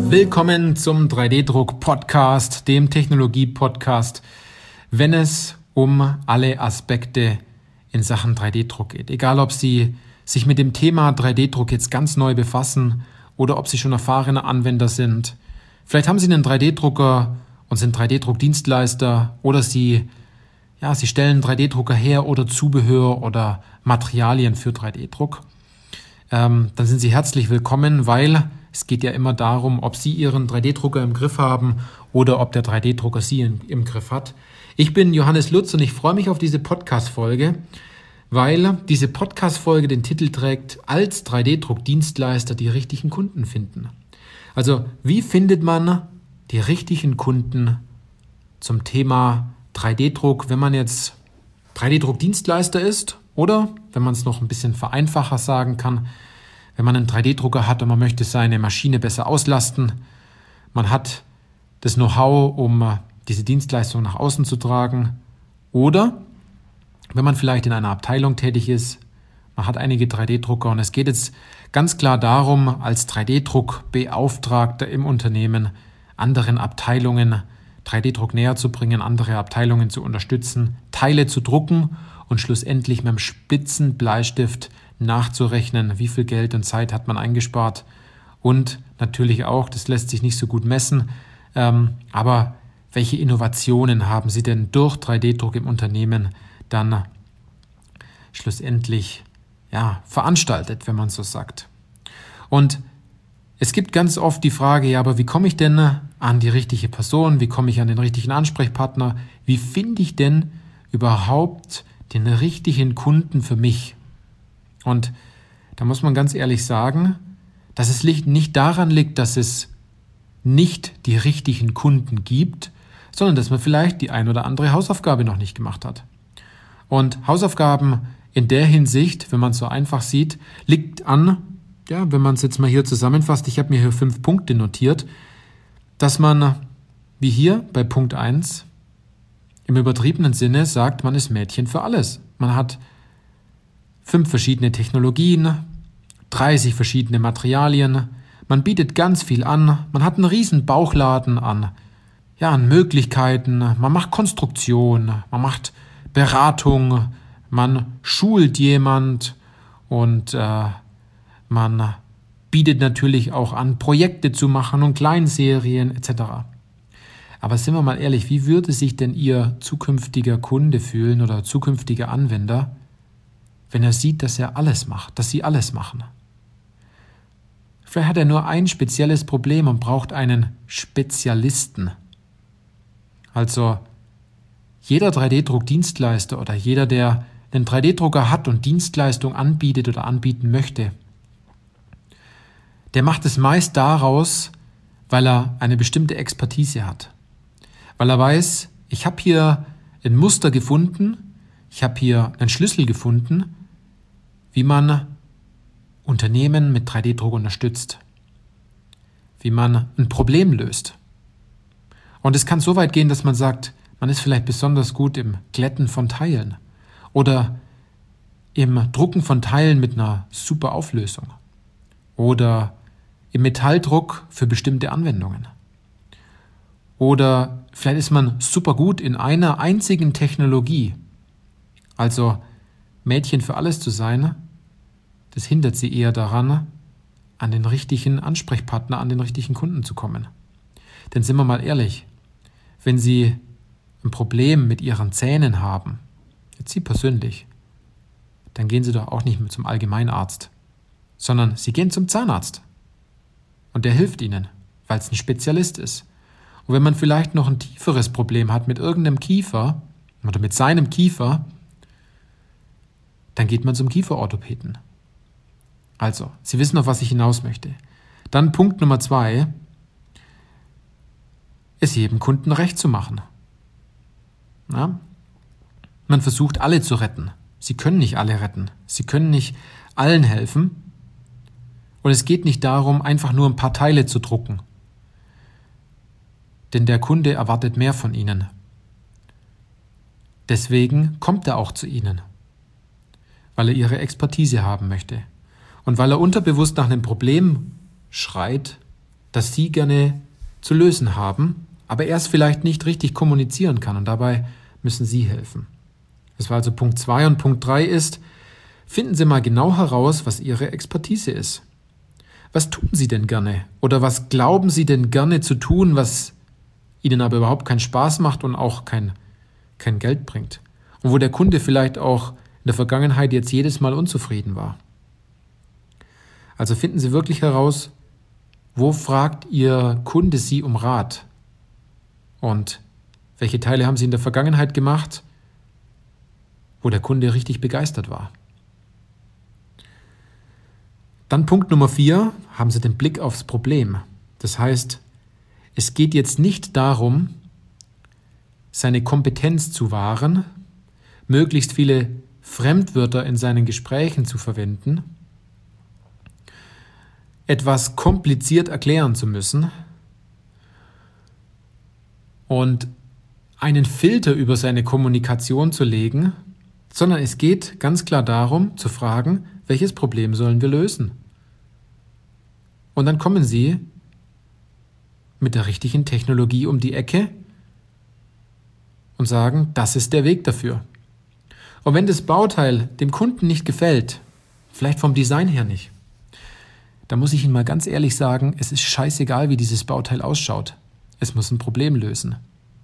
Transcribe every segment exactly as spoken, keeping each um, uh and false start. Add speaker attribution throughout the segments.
Speaker 1: Willkommen zum drei D-Druck-Podcast, dem Technologie-Podcast, wenn es um alle Aspekte in Sachen drei D-Druck geht. Egal, ob Sie sich mit dem Thema drei D-Druck jetzt ganz neu befassen oder ob Sie schon erfahrene Anwender sind. Vielleicht haben Sie einen drei D-Drucker und sind drei D-Druck-Dienstleister oder Sie, ja, Sie stellen drei D-Drucker her oder Zubehör oder Materialien für drei D-Druck. Ähm, dann sind Sie herzlich willkommen, weil es geht ja immer darum, ob Sie Ihren drei D-Drucker im Griff haben oder ob der drei D-Drucker Sie im, im Griff hat. Ich bin Johannes Lutz und ich freue mich auf diese Podcast-Folge, weil diese Podcast-Folge den Titel trägt, als drei D-Druck-Dienstleister die richtigen Kunden finden. Also, wie findet man die richtigen Kunden zum Thema drei D-Druck, wenn man jetzt drei D-Druck-Dienstleister ist oder, wenn man es noch ein bisschen vereinfacher sagen kann, wenn man einen drei D-Drucker hat und man möchte seine Maschine besser auslasten, man hat das Know-how, um diese Dienstleistung nach außen zu tragen, oder wenn man vielleicht in einer Abteilung tätig ist, man hat einige drei D-Drucker und es geht jetzt ganz klar darum, als drei D-Druck-Beauftragter im Unternehmen anderen Abteilungen drei D-Druck näher zu bringen, andere Abteilungen zu unterstützen, Teile zu drucken und schlussendlich mit einem spitzen Bleistift nachzurechnen, wie viel Geld und Zeit hat man eingespart und natürlich auch, das lässt sich nicht so gut messen, ähm, aber welche Innovationen haben Sie denn durch drei D-Druck im Unternehmen dann schlussendlich ja, veranstaltet, wenn man so sagt. Und es gibt ganz oft die Frage, ja, aber wie komme ich denn an die richtige Person, wie komme ich an den richtigen Ansprechpartner, wie finde ich denn überhaupt den richtigen Kunden für mich? Und da muss man ganz ehrlich sagen, dass es nicht daran liegt, dass es nicht die richtigen Kunden gibt, sondern dass man vielleicht die ein oder andere Hausaufgabe noch nicht gemacht hat. Und Hausaufgaben in der Hinsicht, wenn man es so einfach sieht, liegt an, ja, wenn man es jetzt mal hier zusammenfasst, ich habe mir hier fünf Punkte notiert, dass man, wie hier bei Punkt eins, im übertriebenen Sinne sagt, man ist Mädchen für alles. Man hat fünf verschiedene Technologien, dreißig verschiedene Materialien, man bietet ganz viel an, man hat einen riesen Bauchladen an, ja, an Möglichkeiten, man macht Konstruktion, man macht Beratung, man schult jemand und äh, man bietet natürlich auch an, Projekte zu machen und Kleinserien et cetera. Aber sind wir mal ehrlich, wie würde sich denn Ihr zukünftiger Kunde fühlen oder zukünftiger Anwender, wenn er sieht, dass er alles macht, dass Sie alles machen? Vielleicht hat er nur ein spezielles Problem und braucht einen Spezialisten. Also jeder drei D-Druck-Dienstleister oder jeder, der einen drei D-Drucker hat und Dienstleistung anbietet oder anbieten möchte, der macht es meist daraus, weil er eine bestimmte Expertise hat. Weil er weiß, ich habe hier ein Muster gefunden, ich habe hier einen Schlüssel gefunden, wie man Unternehmen mit drei D-Druck unterstützt, wie man ein Problem löst. Und es kann so weit gehen, dass man sagt, man ist vielleicht besonders gut im Glätten von Teilen oder im Drucken von Teilen mit einer super Auflösung oder im Metalldruck für bestimmte Anwendungen. Oder vielleicht ist man super gut in einer einzigen Technologie. Also Mädchen für alles zu sein, das hindert Sie eher daran, an den richtigen Ansprechpartner, an den richtigen Kunden zu kommen. Denn sind wir mal ehrlich, wenn Sie ein Problem mit Ihren Zähnen haben, jetzt Sie persönlich, dann gehen Sie doch auch nicht mehr zum Allgemeinarzt, sondern Sie gehen zum Zahnarzt. Und der hilft Ihnen, weil es ein Spezialist ist. Und wenn man vielleicht noch ein tieferes Problem hat mit irgendeinem Kiefer oder mit seinem Kiefer, dann geht man zum Kieferorthopäden. Also, Sie wissen, auf was ich hinaus möchte. Dann Punkt Nummer zwei, es jedem Kunden recht zu machen. Ja? Man versucht, alle zu retten. Sie können nicht alle retten. Sie können nicht allen helfen. Und es geht nicht darum, einfach nur ein paar Teile zu drucken. Denn der Kunde erwartet mehr von Ihnen. Deswegen kommt er auch zu Ihnen, weil er Ihre Expertise haben möchte. Und weil er unterbewusst nach einem Problem schreit, das Sie gerne zu lösen haben, aber er es vielleicht nicht richtig kommunizieren kann und dabei müssen Sie helfen. Das war also Punkt zwei und Punkt drei ist, finden Sie mal genau heraus, was Ihre Expertise ist. Was tun Sie denn gerne? Oder was glauben Sie denn gerne zu tun, was Ihnen aber überhaupt keinen Spaß macht und auch kein, kein Geld bringt? Und wo der Kunde vielleicht auch in der Vergangenheit jetzt jedes Mal unzufrieden war. Also finden Sie wirklich heraus, wo fragt Ihr Kunde Sie um Rat? Und welche Teile haben Sie in der Vergangenheit gemacht, wo der Kunde richtig begeistert war? Dann Punkt Nummer vier, haben Sie den Blick aufs Problem. Das heißt, es geht jetzt nicht darum, seine Kompetenz zu wahren, möglichst viele Fremdwörter in seinen Gesprächen zu verwenden, etwas kompliziert erklären zu müssen und einen Filter über seine Kommunikation zu legen, sondern es geht ganz klar darum, zu fragen, welches Problem sollen wir lösen? Und dann kommen Sie mit der richtigen Technologie um die Ecke und sagen, das ist der Weg dafür. Und wenn das Bauteil dem Kunden nicht gefällt, vielleicht vom Design her nicht, dann muss ich Ihnen mal ganz ehrlich sagen, es ist scheißegal, wie dieses Bauteil ausschaut. Es muss ein Problem lösen.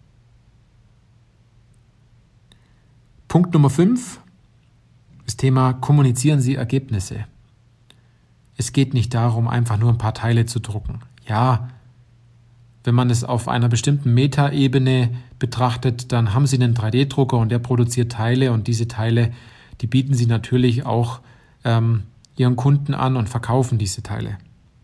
Speaker 1: Punkt Nummer fünf, das Thema kommunizieren Sie Ergebnisse. Es geht nicht darum, einfach nur ein paar Teile zu drucken. Ja, wenn man es auf einer bestimmten Metaebene betrachtet, dann haben Sie einen drei D Drucker und der produziert Teile und diese Teile, die bieten Sie natürlich auch ähm, Ihren Kunden an und verkaufen diese Teile.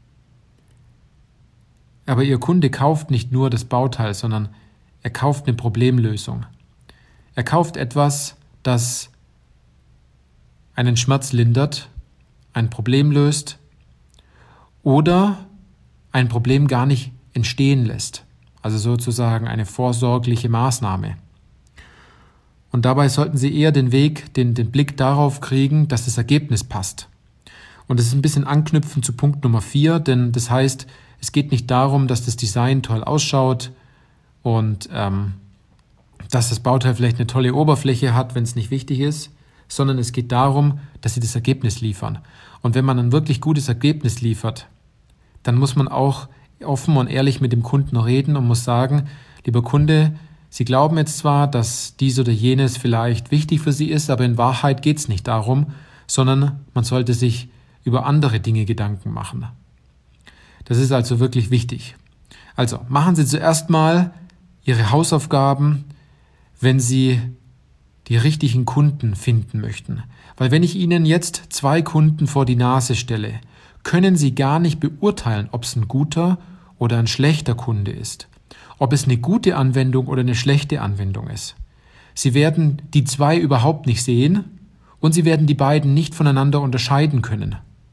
Speaker 1: Aber Ihr Kunde kauft nicht nur das Bauteil, sondern er kauft eine Problemlösung. Er kauft etwas, das einen Schmerz lindert, ein Problem löst oder ein Problem gar nicht entstehen lässt. Also sozusagen eine vorsorgliche Maßnahme. Und dabei sollten Sie eher den Weg, den, den Blick darauf kriegen, dass das Ergebnis passt. Und das ist ein bisschen anknüpfend zu Punkt Nummer vier, denn das heißt, es geht nicht darum, dass das Design toll ausschaut und ähm, dass das Bauteil vielleicht eine tolle Oberfläche hat, wenn es nicht wichtig ist, sondern es geht darum, dass Sie das Ergebnis liefern. Und wenn man ein wirklich gutes Ergebnis liefert, dann muss man auch offen und ehrlich mit dem Kunden reden und muss sagen, lieber Kunde, Sie glauben jetzt zwar, dass dies oder jenes vielleicht wichtig für Sie ist, aber in Wahrheit geht es nicht darum, sondern man sollte sich über andere Dinge Gedanken machen. Das ist also wirklich wichtig. Also machen Sie zuerst mal Ihre Hausaufgaben, wenn Sie die richtigen Kunden finden möchten. Weil wenn ich Ihnen jetzt zwei Kunden vor die Nase stelle, können Sie gar nicht beurteilen, ob es ein guter oder ein schlechter Kunde ist. Ob es eine gute Anwendung oder eine schlechte Anwendung ist. Sie werden die zwei überhaupt nicht sehen und Sie werden die beiden nicht voneinander unterscheiden können.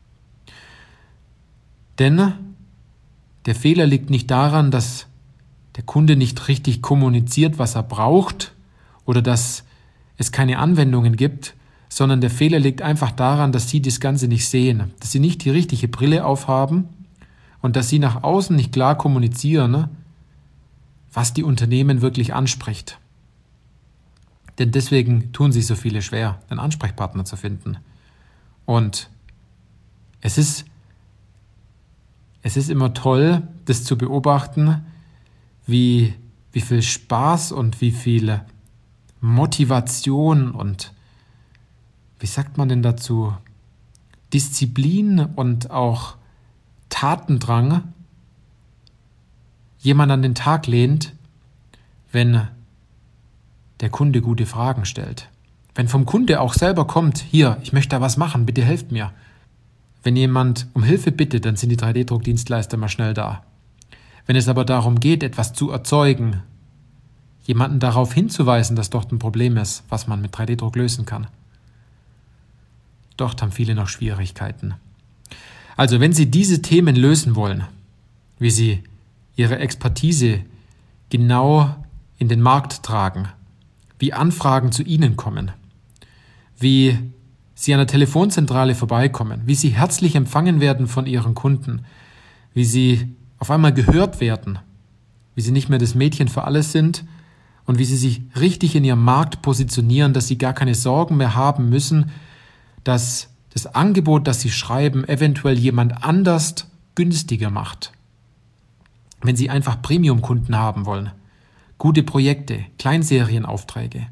Speaker 1: Denn der Fehler liegt nicht daran, dass der Kunde nicht richtig kommuniziert, was er braucht oder dass es keine Anwendungen gibt, sondern der Fehler liegt einfach daran, dass Sie das Ganze nicht sehen, dass Sie nicht die richtige Brille aufhaben und dass Sie nach außen nicht klar kommunizieren, was die Unternehmen wirklich anspricht. Denn deswegen tun sich so viele schwer, einen Ansprechpartner zu finden. Und es ist, es ist immer toll, das zu beobachten, wie, wie viel Spaß und wie viel Motivation und, wie sagt man denn dazu, Disziplin und auch Tatendrang jemand an den Tag lehnt, wenn der Kunde gute Fragen stellt. Wenn vom Kunde auch selber kommt, hier, ich möchte da was machen, bitte helft mir. Wenn jemand um Hilfe bittet, dann sind die drei D Druckdienstleister mal schnell da. Wenn es aber darum geht, etwas zu erzeugen, jemanden darauf hinzuweisen, dass dort ein Problem ist, was man mit drei D Druck lösen kann, dort haben viele noch Schwierigkeiten. Also wenn Sie diese Themen lösen wollen, wie Sie Ihre Expertise genau in den Markt tragen, wie Anfragen zu Ihnen kommen, wie Sie an der Telefonzentrale vorbeikommen, wie Sie herzlich empfangen werden von Ihren Kunden, wie Sie auf einmal gehört werden, wie sie nicht mehr das Mädchen für alles sind und wie sie sich richtig in ihrem Markt positionieren, dass sie gar keine Sorgen mehr haben müssen, dass das Angebot, das sie schreiben, eventuell jemand anders günstiger macht. Wenn sie einfach Premium-Kunden haben wollen, gute Projekte, Kleinserienaufträge,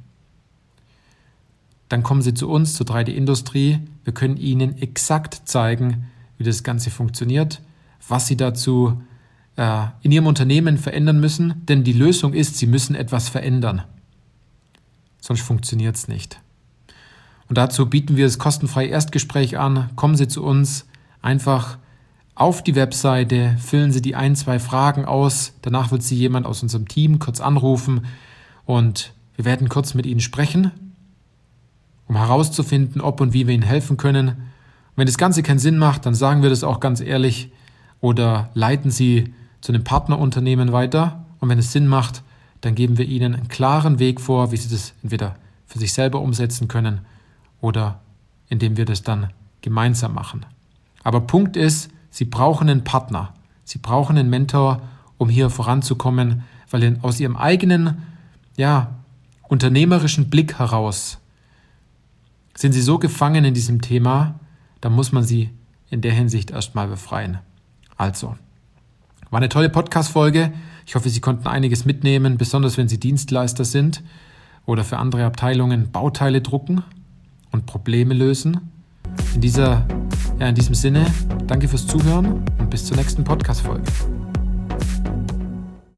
Speaker 1: dann kommen sie zu uns, zur drei D-Industrie. Wir können ihnen exakt zeigen, wie das Ganze funktioniert, was sie dazu äh, in ihrem Unternehmen verändern müssen, denn die Lösung ist, sie müssen etwas verändern. Sonst funktioniert es nicht. Und dazu bieten wir das kostenfreie Erstgespräch an. Kommen Sie zu uns, einfach auf die Webseite, füllen Sie die ein, zwei Fragen aus. Danach wird Sie jemand aus unserem Team kurz anrufen und wir werden kurz mit Ihnen sprechen, um herauszufinden, ob und wie wir Ihnen helfen können. Und wenn das Ganze keinen Sinn macht, dann sagen wir das auch ganz ehrlich oder leiten Sie zu einem Partnerunternehmen weiter. Und wenn es Sinn macht, dann geben wir Ihnen einen klaren Weg vor, wie Sie das entweder für sich selber umsetzen können oder indem wir das dann gemeinsam machen. Aber Punkt ist, Sie brauchen einen Partner, Sie brauchen einen Mentor, um hier voranzukommen, weil aus Ihrem eigenen, ja, unternehmerischen Blick heraus sind Sie so gefangen in diesem Thema, da muss man Sie in der Hinsicht erstmal befreien. Also, war eine tolle Podcast-Folge. Ich hoffe, Sie konnten einiges mitnehmen, besonders wenn Sie Dienstleister sind oder für andere Abteilungen Bauteile drucken und Probleme lösen. In dieser, ja, in diesem Sinne, danke fürs Zuhören und bis zur nächsten Podcast-Folge.